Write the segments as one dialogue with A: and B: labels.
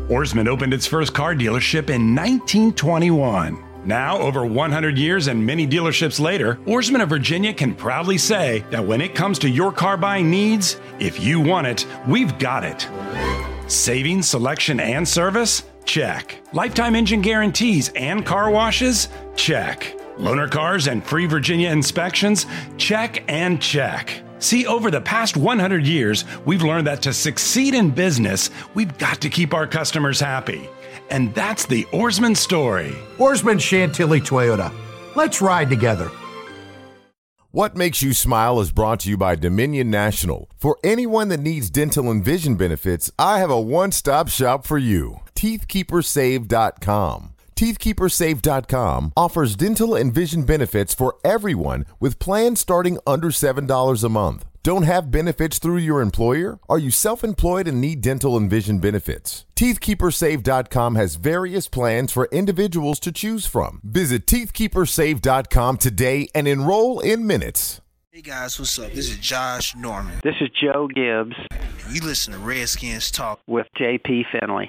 A: Oarsman opened its first car dealership in 1921. Now, over 100 years and many dealerships later, Oarsman of Virginia can proudly say that when it comes to your car buying needs, if you want it, we've got it. Savings, selection, and service? Check. Lifetime engine guarantees and car washes? Check. Loaner cars and free Virginia inspections? Check and check. See, over the past 100 years, we've learned that to succeed in business, we've got to keep our customers happy. And that's the Oarsman story.
B: Oarsman Chantilly Toyota. Let's ride together.
C: What Makes You Smile is brought to you by Dominion National. For anyone that needs dental and vision benefits, I have a one-stop shop for you. TeethKeeperSave.com. TeethKeeperSave.com offers dental and vision benefits for everyone with plans starting under $7 a month. Don't have benefits through your employer? Are you self-employed and need dental and vision benefits? TeethKeeperSave.com has various plans for individuals to choose from. Visit TeethKeeperSave.com today and enroll in minutes.
D: Hey guys, what's up? This is Josh Norman.
E: This is Joe Gibbs.
D: You listen to Redskins Talk
E: with J.P. Finley.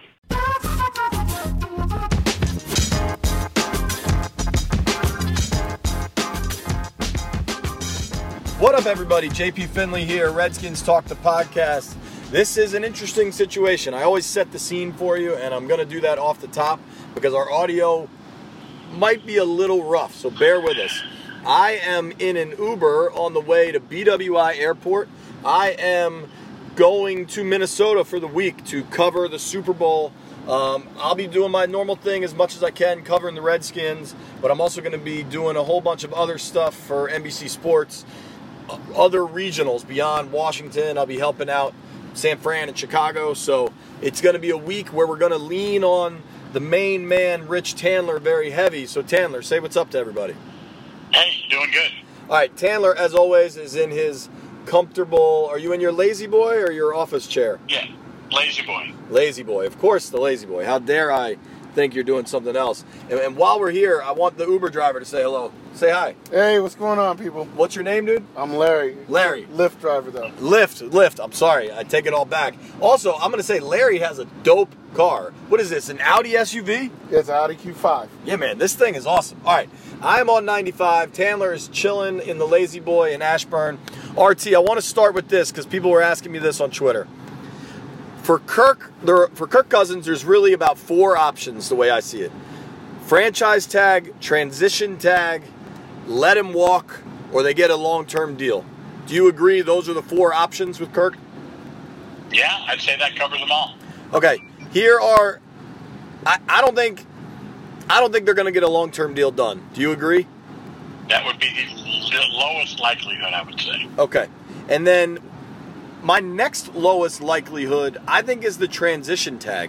F: What up, everybody? JP Finley here, Redskins Talk the podcast. This is an interesting situation. I always set the scene for you, and I'm going to do that off the top because our audio might be a little rough, so bear with us. I am in an Uber on the way to BWI Airport. I am going to Minnesota for the week to cover the Super Bowl. I'll be doing my normal thing as much as I can, covering the Redskins, but I'm also going to be doing a whole bunch of other stuff for NBC Sports. Other regionals beyond Washington. I'll be helping out San Fran and Chicago. So it's going to be a week where we're going to lean on the main man, Rich Tandler, very heavy. So Tandler, say what's up to everybody.
G: Hey, doing good.
F: All right, Tandler, as always, is in his comfortable, are you in your lazy boy or your office chair?
G: Yeah, lazy boy.
F: Lazy boy. Of course, the lazy boy. How dare I think you're doing something else. And while we're here, I want the Uber driver to say hello. Say hi.
H: Hey, what's going on, people?
F: What's your name, dude?
H: I'm Larry.
F: Larry.
H: Lyft driver, though.
F: Lyft. I'm sorry. I take it all back. Also, I'm going to say Larry has a dope car. What is this, an Audi SUV?
H: It's an Audi Q5.
F: Yeah, man, this thing is awesome. All right, I'm on 95. Tandler is chilling in the Lazy Boy in Ashburn. RT, I want to start with this because people were asking me this on Twitter. For Kirk Cousins, there's really about four options the way I see it. Franchise tag, transition tag, let him walk, or they get a long-term deal. Do you agree those are the four options with Kirk?
G: Yeah, I'd say that covers them all.
F: Okay, here are I don't think they're going to get a long-term deal done. Do you agree?
G: That would be the lowest likelihood, I would say.
F: Okay. And then my next lowest likelihood, I think, is the transition tag.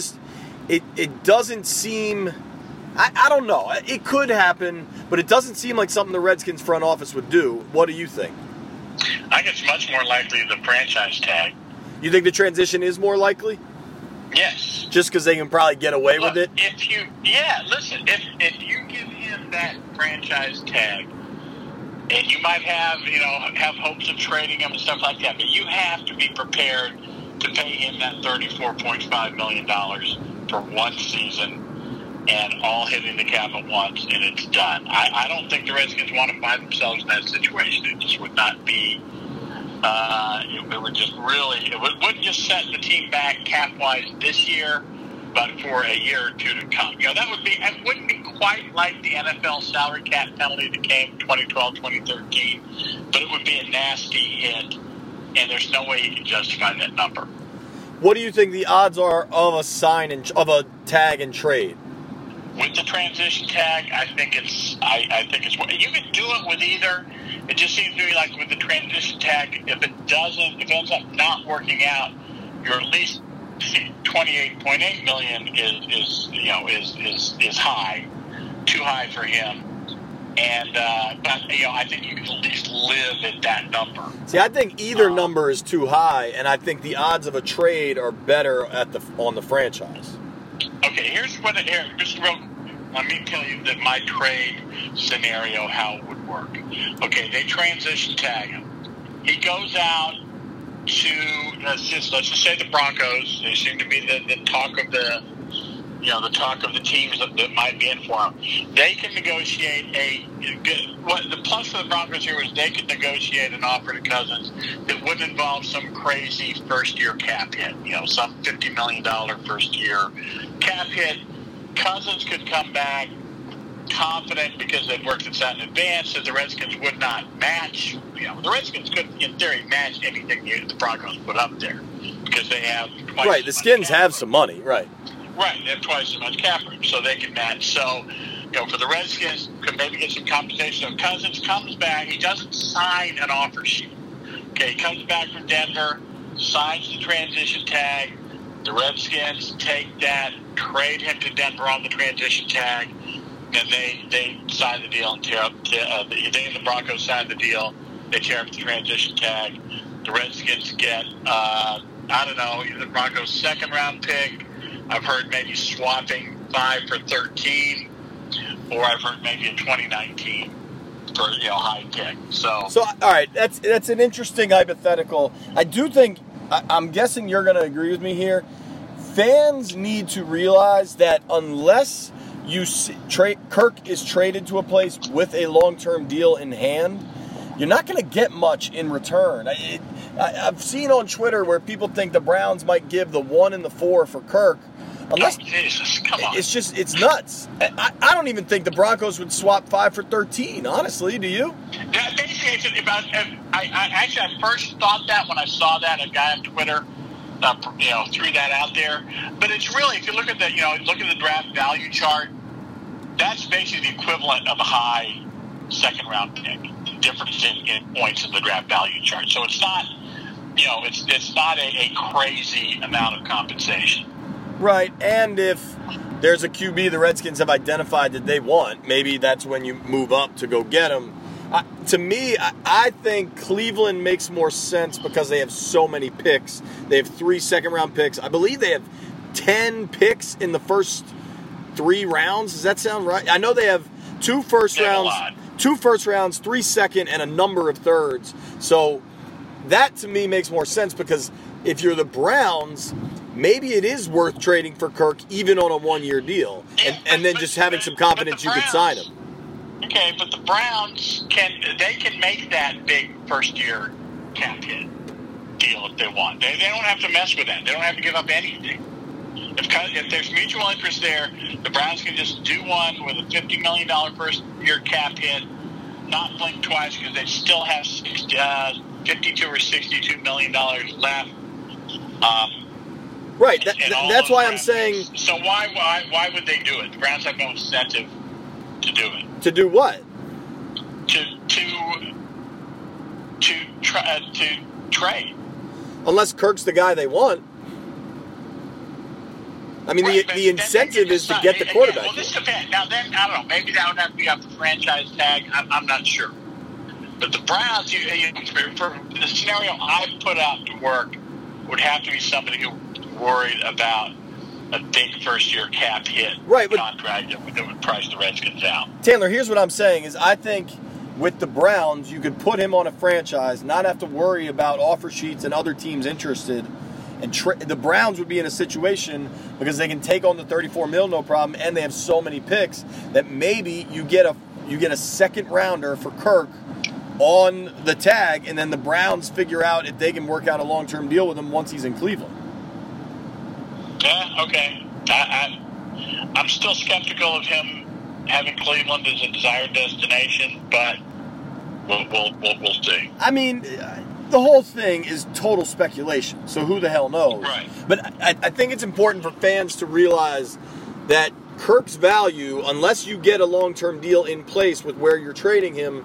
F: It doesn't seem, I don't know. It could happen, but it doesn't seem like something the Redskins front office would do. What do you think?
G: I think it's much more likely the franchise tag.
F: You think the transition is more likely?
G: Yes.
F: Just because they can probably get away with it?
G: If you give him that franchise tag, and you might have hopes of trading him and stuff like that, but you have to be prepared to pay him that $34.5 million for one season and all hitting the cap at once, and it's done. I don't think the Redskins want to find themselves in that situation. It just would not be it wouldn't just set the team back cap-wise this year, but for a year or two to come. It wouldn't be quite like the NFL salary cap penalty that came 2012, 2013, but it would be a nasty hit, and there's no way he can justify that number.
F: What do you think the odds are of a tag and trade?
G: With the transition tag, I think it's you can do it with either. It just seems to me like with the transition tag, if it ends up not working out, you're at least $28.8 million is high, too high for him. And but I think you can at least live at that number.
F: See, I think either number is too high, and I think the odds of a trade are better on the franchise.
G: Okay, let me tell you that my trade scenario, how it would work. Okay, they transition tag him. He goes out let's just say the Broncos. They seem to be the talk of the the teams that might be in for them. They can negotiate the plus for the Broncos here is they can negotiate an offer to Cousins that wouldn't involve some crazy first-year cap hit. Some $50 million first-year cap hit. Cousins could come back confident because they've worked this out in advance that the Redskins would not match. The Redskins could, in theory, match anything the Broncos put up there because they have twice
F: Right, the Skins have some money, right.
G: Right, they have twice as much cap room, so they can match. So, for the Redskins, could maybe get some compensation. If Cousins comes back, he doesn't sign an offer sheet. Okay, he comes back from Denver, signs the transition tag. The Redskins take that, trade him to Denver on the transition tag, and they sign the deal and tear up. They and the Broncos sign the deal. They tear up the transition tag. The Redskins get, either the Broncos' second-round pick. I've heard maybe swapping 5 for 13, or I've heard maybe a 2019 for high pick. So
F: all right, that's an interesting hypothetical. I do think I'm guessing you're going to agree with me here. Fans need to realize that unless Kirk is traded to a place with a long-term deal in hand, you're not going to get much in return. I've seen on Twitter where people think the Browns might give the 1 and the 4 for Kirk. Unless,
G: Jesus, come on.
F: It's nuts. I don't even think the Broncos would swap 5 for 13, honestly. Do you?
G: Yeah, basically, I first thought that when I saw that, a guy on Twitter, threw that out there. But it's really, if you look at the draft value chart, that's basically the equivalent of a high second-round pick. The difference in points in the draft value chart. So it's not, it's not a crazy amount of compensation.
F: Right, and if there's a QB the Redskins have identified that they want, maybe that's when you move up to go get him. To me, I think Cleveland makes more sense because they have so many picks. They have 3 second-round picks. I believe they have 10 picks in the first 3 rounds. Does that sound right? I know they have 2 first rounds, 3 second, and a number of thirds. So that, to me, makes more sense because if you're the Browns, maybe it is worth trading for Kirk even on a 1-year deal and then just having some confidence you could sign him.
G: Okay, but the Browns can make that big first-year cap hit deal if they want. They don't have to mess with that. They don't have to give up anything. If there's mutual interest there, the Browns can just do one with a $50 million first-year cap hit, not blink twice because they still have $52 or $62 million left.
F: Right. That's why I'm saying.
G: So why would they do it? The Browns have no incentive to do it.
F: To do what?
G: To trade.
F: Unless Kirk's the guy they want. I mean, right, the incentive is to get the quarterback.
G: Well, this depends. Now, then, I don't know. Maybe that would have to be off the franchise tag. I'm not sure. But the Browns, for the scenario I put out to work, would have to be somebody who worried about a big first-year cap hit contract that would price the Redskins out.
F: Taylor, here's what I'm saying is I think with the Browns, you could put him on a franchise, not have to worry about offer sheets and other teams interested. And the Browns would be in a situation because they can take on the $34 million no problem, and they have so many picks that maybe you get a second rounder for Kirk on the tag, and then the Browns figure out if they can work out a long-term deal with him once he's in Cleveland.
G: Yeah, okay. I'm still skeptical of him having Cleveland as a desired destination, but we'll see.
F: I mean, the whole thing is total speculation, so who the hell knows?
G: Right.
F: But I think it's important for fans to realize that Kirk's value, unless you get a long-term deal in place with where you're trading him,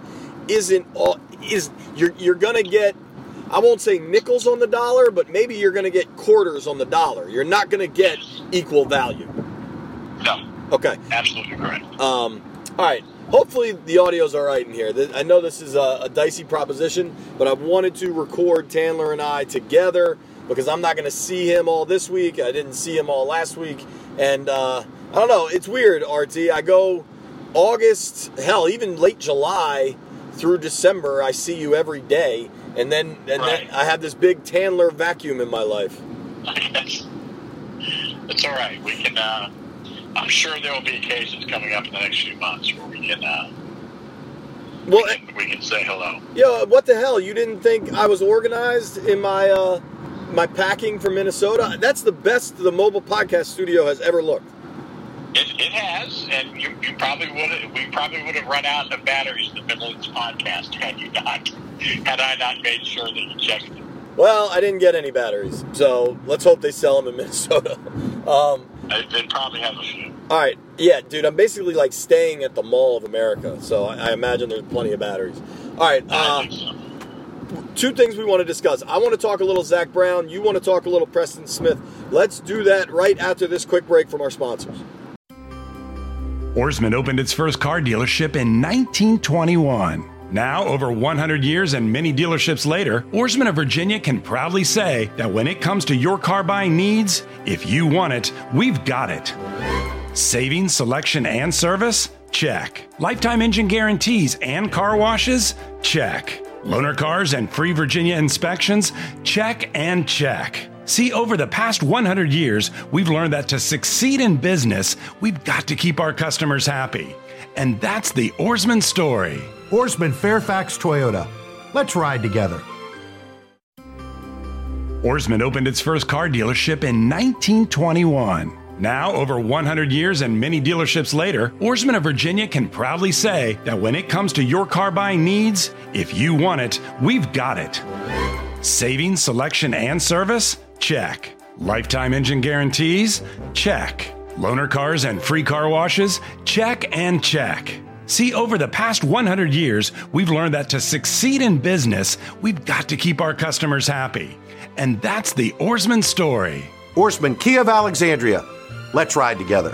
F: you're going to get, I won't say nickels on the dollar, but maybe you're going to get quarters on the dollar. You're not going to get equal value.
G: No.
F: Okay.
G: Absolutely correct.
F: All right. Hopefully the audio's all right in here. I know this is a dicey proposition, but I wanted to record Tandler and I together because I'm not going to see him all this week. I didn't see him all last week. And I don't know. It's weird, RT. I go August, hell, even late July through December, I see you every day. And then I have this big Tandler vacuum in my life.
G: I guess. It's all right. We can, I'm sure there will be occasions coming up in the next few months where we can say hello.
F: Yo, what the hell? You didn't think I was organized in my my packing from Minnesota? That's the best the mobile podcast studio has ever looked.
G: It has, and we probably would have run out of batteries in the middle of this podcast had I not made sure that you checked them.
F: Well, I didn't get any batteries, so let's hope they sell them in Minnesota.
G: They probably have a few.
F: All right, yeah, dude, I'm basically like staying at the Mall of America, so I imagine there's plenty of batteries. All right,
G: I think so.
F: Two things we want to discuss. I want to talk a little Zach Brown. You want to talk a little Preston Smith. Let's do that right after this quick break from our sponsors.
A: Ourisman opened its first car dealership in 1921. Now, over 100 years and many dealerships later, Ourisman of Virginia can proudly say that when it comes to your car buying needs, if you want it, we've got it. Savings, selection, and service? Check. Lifetime engine guarantees and car washes? Check. Loaner cars and free Virginia inspections? Check and check. See, over the past 100 years, we've learned that to succeed in business, we've got to keep our customers happy. And that's the Ourisman story.
B: Ourisman Fairfax Toyota. Let's ride together.
A: Ourisman opened its first car dealership in 1921. Now, over 100 years and many dealerships later, Ourisman of Virginia can proudly say that when it comes to your car buying needs, if you want it, we've got it. Savings, selection, and service? Check. Lifetime engine guarantees? Check. Loaner cars and free car washes? Check and check. See, over the past 100 years, we've learned that to succeed in business, we've got to keep our customers happy. And that's the Ourisman story.
B: Ourisman Kia of Alexandria. Let's ride together.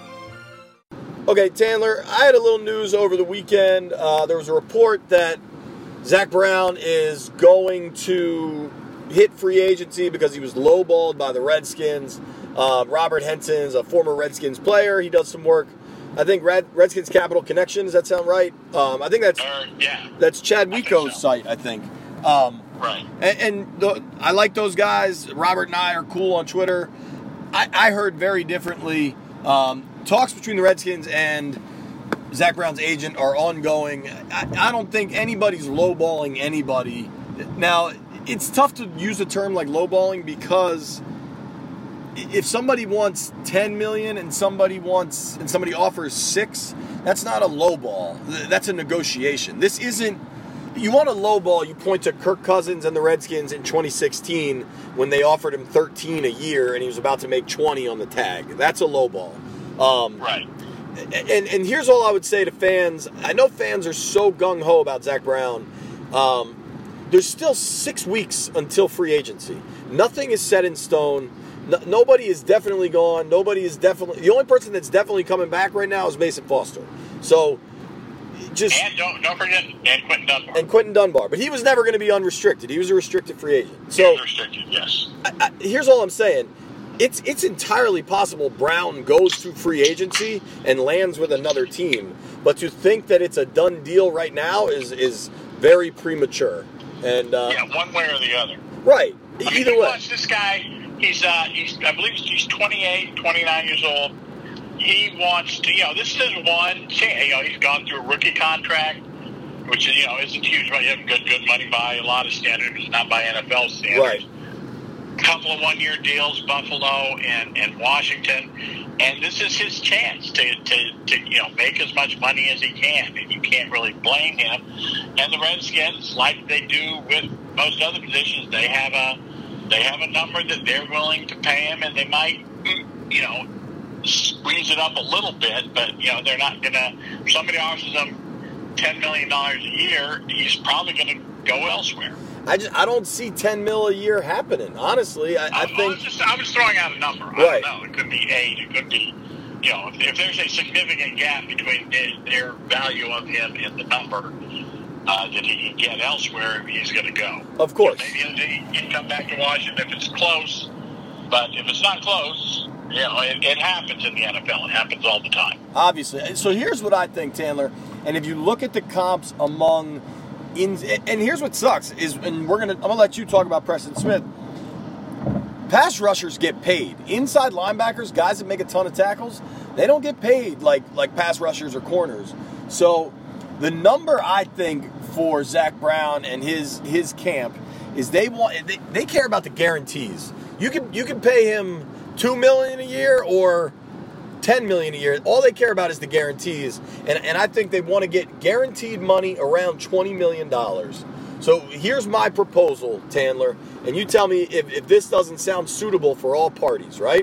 F: Okay, Tandler, I had a little news over the weekend. There was a report that Zach Brown is going to hit free agency because he was lowballed by the Redskins. Robert Henson's a former Redskins player. He does some work, I think, Redskins Capital Connection. Does that sound right? I think that's Chad Wico's site, I think.
G: Right.
F: I like those guys. Robert and I are cool on Twitter. I heard very differently. Talks between the Redskins and Zach Brown's agent are ongoing. I don't think anybody's lowballing anybody. Now, it's tough to use a term like lowballing because if somebody wants $10 million and somebody offers $6 million, that's not a lowball. That's a negotiation. This isn't. You want a lowball, you point to Kirk Cousins and the Redskins in 2016 when they offered him $13 million a year and he was about to make $20 million on the tag. That's a lowball.
G: Right.
F: And here's all I would say to fans. I know fans are so gung-ho about Zach Brown. There's still 6 weeks until free agency. Nothing is set in stone. Nobody is definitely gone. The only person that's definitely coming back right now is Mason Foster. So
G: and don't forget
F: Quentin Dunbar. But he was never going to be unrestricted. He was a restricted free agent. So
G: he was restricted, yes.
F: Here's all I'm saying. It's entirely possible Brown goes to free agency and lands with another team. But to think that it's a done deal right now is very premature. And
G: one way or the other.
F: Right.
G: Either way. This guy, I believe he's 28, 29 years old. He wants to, this is one chance. He's gone through a rookie contract, which is, isn't huge money. You have good money by a lot of standards, not by NFL standards.
F: Right.
G: A couple of one-year deals, Buffalo and Washington, and this is his chance to make as much money as he can, and you can't really blame him. And the Redskins, like they do with most other positions, they have a number that they're willing to pay him, and they might, squeeze it up a little bit, but they're not gonna. If somebody offers him $10 million a year, he's probably gonna go elsewhere.
F: I don't see $10 million a year happening. Honestly, I think
G: I was throwing out a number.
F: Right.
G: I don't know. It could be 8. It could be, if there's a significant gap between their value of him and the number that he can get elsewhere, he's going to go.
F: Of course.
G: Maybe he can come back to Washington if it's close, but if it's not close. It happens in the NFL. It happens all the time.
F: Obviously. So here's what I think, Tandler. And if you look at the comps among And here's what sucks is, and I'm gonna let you talk about Preston Smith. Pass rushers get paid. Inside linebackers, guys that make a ton of tackles, they don't get paid like pass rushers or corners. So the number I think for Zach Brown and his camp is they care about the guarantees. You can pay him $2 million a year or $10 million a year. All they care about is the guarantees, and I think they want to get guaranteed money around $20 million. So here's my proposal, Tandler, and you tell me if this doesn't sound suitable for all parties, right?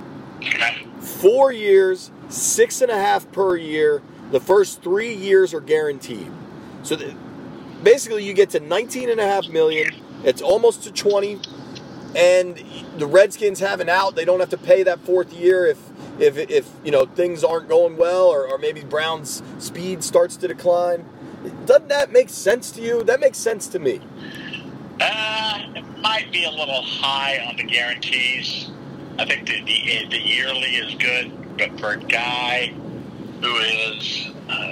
F: 4 years, 6.5 per year. The first 3 years are guaranteed. So basically, you get to $19.5 million. It's almost to 20, and the Redskins have an out. They don't have to pay that fourth year if things aren't going well, or maybe Brown's speed starts to decline. Doesn't that make sense to you? That makes sense to me.
G: It might be a little high on the guarantees. I think the yearly is good, but for a guy who is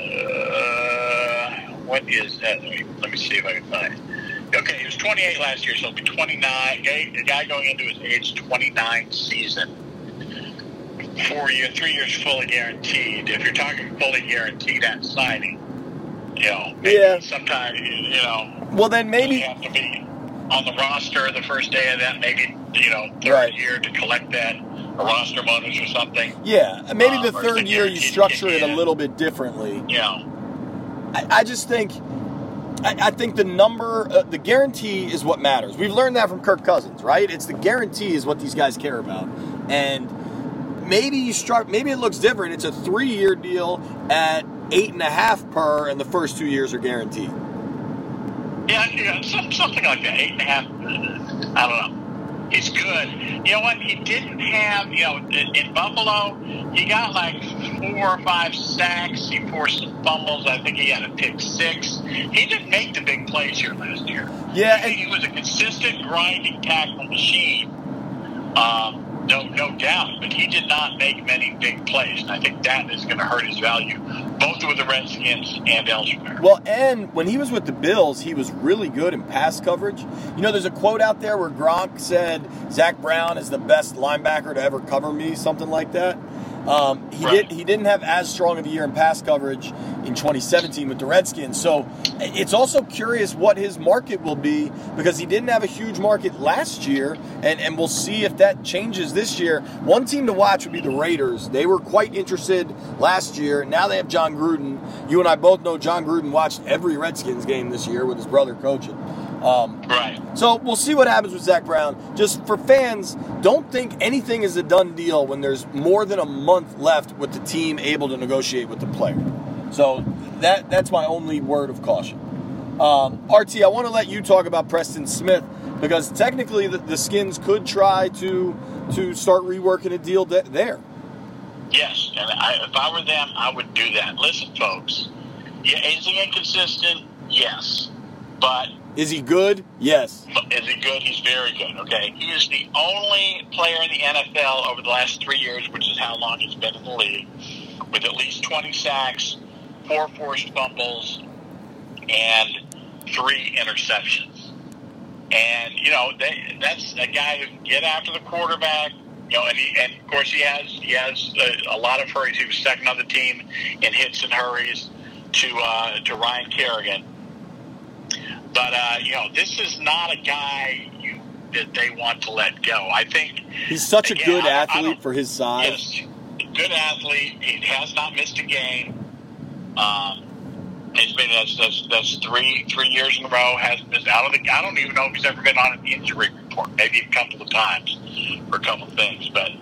G: what is that? Let me see if I can find it. Okay, he was 28 last year, so he'll be 29. A guy going into his age 29 season. 4 years, 3 years fully guaranteed. If you're talking fully guaranteed at signing, maybe sometimes,
F: Well, then maybe
G: you have to be on the roster the first day of that, maybe, third year to collect that, or roster bonus or something.
F: Yeah, maybe the third year you structure it a little bit differently.
G: Yeah.
F: I just think, I think the number, the guarantee is what matters. We've learned that from Kirk Cousins, right? It's the guarantee is what these guys care about. And maybe it looks different. It's a 3-year deal at 8.5 per, and the first 2 years are guaranteed.
G: Yeah, something like that. 8.5. I don't know. He's good. You know what? He didn't have. In Buffalo, he got like 4 or 5 sacks. He forced some fumbles. I think he had a pick 6. He didn't make the big plays here last year.
F: Yeah,
G: he was a consistent grinding tackle machine. No doubt, but he did not make many big plays, and I think that is going to hurt his value, both with the Redskins and elsewhere.
F: Well, and when he was with the Bills, he was really good in pass coverage. There's a quote out there where Gronk said, Zach Brown is the best linebacker to ever cover me, something like that. He didn't have as strong of a year in pass coverage in 2017 with the Redskins. So it's also curious what his market will be, because he didn't have a huge market last year, and we'll see if that changes this year. One team to watch would be the Raiders. They were quite interested last year. Now they have John Gruden. You and I both know John Gruden watched every Redskins game this year with his brother coaching.
G: Right.
F: So we'll see what happens with Zach Brown. Just for fans, don't think anything is a done deal when there's more than a month left with the team able to negotiate with the player. So that's my only word of caution. RT, I want to let you talk about Preston Smith, because technically the Skins could try to start reworking a deal there.
G: Yes, and if I were them, I would do that. Listen, folks, is he inconsistent? Yes. But
F: is he good? Yes.
G: Is he good? He's very good, okay? He is the only player in the NFL over the last 3 years, which is how long he's been in the league, with at least 20 sacks, 4 forced fumbles, and 3 interceptions. And, that's a guy who can get after the quarterback, and of course he has a lot of hurries. He was second on the team in hits and hurries to Ryan Kerrigan. But, this is not a guy that they want to let go. I think
F: he's such a good athlete for his size.
G: Yes, good athlete. He has not missed a game. He's been that's 3 years in a row. Hasn't missed. I don't even know if he's ever been on an injury report. Maybe a couple of times for a couple of things. But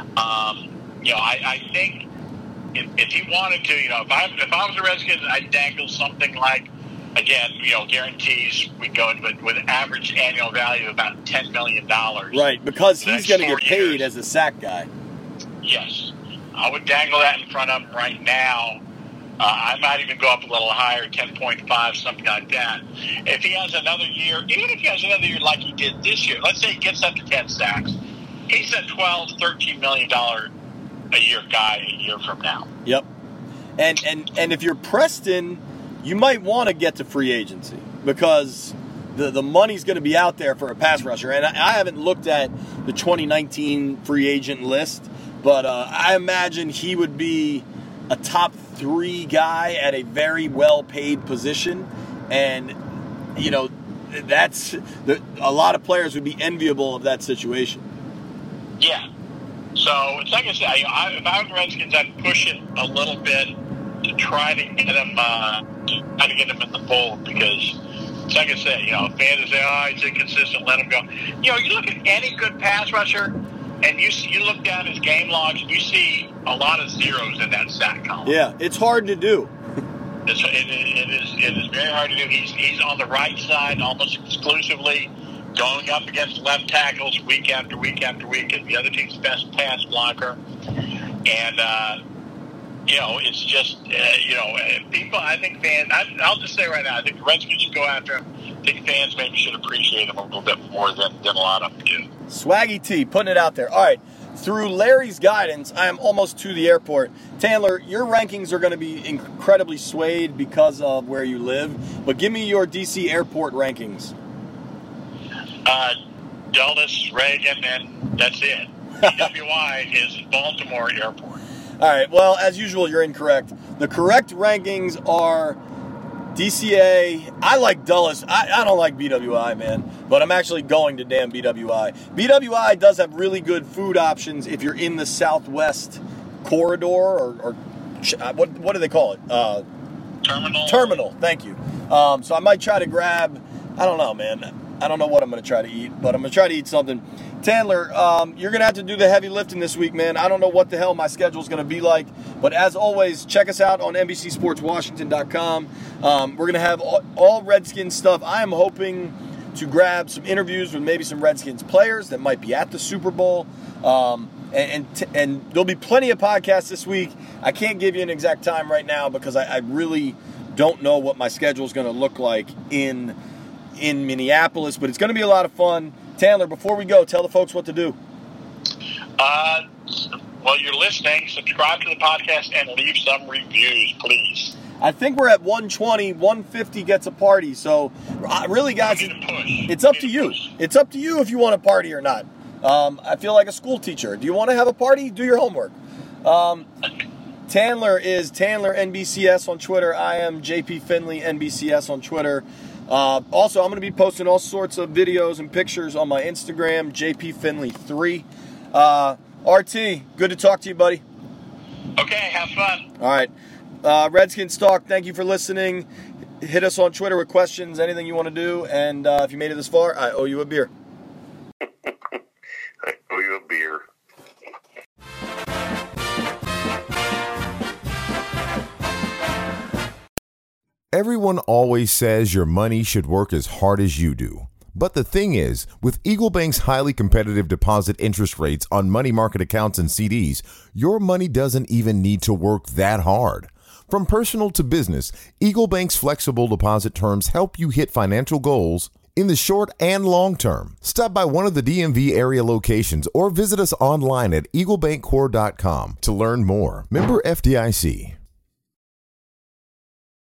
G: I think if he wanted to, if I was a Redskins, I'd dangle something like, again, guarantees we go with an average annual value of about $10 million.
F: Right, because he's going to get paid as a sack guy.
G: Yes. I would dangle that in front of him right now. I might even go up a little higher, 10.5, something like that. If he has another year, even if he has another year like he did this year, let's say he gets up to 10 sacks, he's a $12, $13 million a year guy a year from now.
F: Yep. And if you're Preston, you might want to get to free agency. because the money's going to be out there for a pass rusher. And I haven't looked at the 2019 free agent list, but I imagine he would be a top 3 guy at a very well-paid position. And, you know, a lot of players would be enviable of that situation.
G: Yeah. So it's like I said, if I was the Redskins, I'd push it a little bit to try to get him in the fold, because it's like I said, you know, fans say, "Oh, he's inconsistent, let him go." You know, you look at any good pass rusher, and you look down his game logs, and you see a lot of zeros in that sack column.
F: Yeah, it's hard to do.
G: It is very hard to do. He's on the right side almost exclusively, going up against left tackles week after week after week, as the other team's best pass blocker. And you know, it's just people. I think fans. I'll just say right now, I think the Redskins should go after him. I think fans maybe should appreciate him a little bit more than a lot of them do.
F: Swaggy T, putting it out there. All right. Through Larry's guidance, I am almost to the airport. Tandler, your rankings are going to be incredibly swayed because of where you live, but give me your DC airport rankings.
G: Dulles, Reagan, and that's it. BWI is Baltimore Airport.
F: All right, well, as usual, you're incorrect. The correct rankings are DCA. I like Dulles. I don't like BWI, man, but I'm actually going to damn BWI. BWI does have really good food options if you're in the Southwest corridor, or what do they call it? Terminal, thank you. So I might try to grab, I don't know, man. I don't know what I'm going to try to eat, but I'm going to try to eat something. Tandler, you're going to have to do the heavy lifting this week, man. I don't know what the hell my schedule is going to be like, but as always, check us out on NBCSportsWashington.com. We're going to have all Redskins stuff. I am hoping to grab some interviews with maybe some Redskins players that might be at the Super Bowl, and there'll be plenty of podcasts this week. I can't give you an exact time right now because I really don't know what my schedule is going to look like in Minneapolis, but it's going to be a lot of fun. Tandler, before we go, tell the folks what to do.
G: Well, you're listening. Subscribe to the podcast and leave some reviews, please.
F: I think we're at 120. 150 gets a party. So, really, guys, it's up to you. It's up to you if you want a party or not. I feel like a school teacher. Do you want to have a party? Do your homework. Tandler is Tandler NBCS on Twitter. I am JP Finley NBCS on Twitter. Also, I'm going to be posting all sorts of videos and pictures on my Instagram, JPFinley3. RT, good to talk to you, buddy.
G: Okay, have fun.
F: All right. Redskins Talk, thank you for listening. Hit us on Twitter with questions, anything you want to do. And if you made it this far, I owe you a beer.
I: I owe you a beer.
C: Everyone always says your money should work as hard as you do. But the thing is, with Eagle Bank's highly competitive deposit interest rates on money market accounts and CDs, your money doesn't even need to work that hard. From personal to business, Eagle Bank's flexible deposit terms help you hit financial goals in the short and long term. Stop by one of the DMV area locations or visit us online at eaglebankcore.com to learn more. Member FDIC.